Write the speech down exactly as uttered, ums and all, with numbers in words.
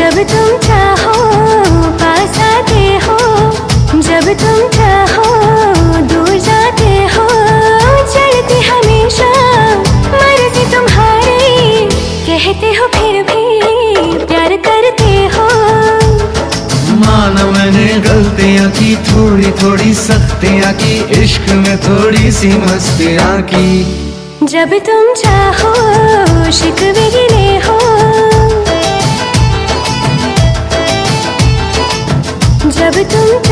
जब तुम चाहो पास आते हो, जब तुम चाहो दूर जाते हो। चलती हमेशा मर्जी तुम्हारी, कहते हो फिर भी प्यार करते हो। माना मैंने गलतियां की, थोड़ी थोड़ी सख्तियां की, इश्क में थोड़ी सी मस्तियां की। जब तुम चाहो शिकवे गिले हो, जब तुम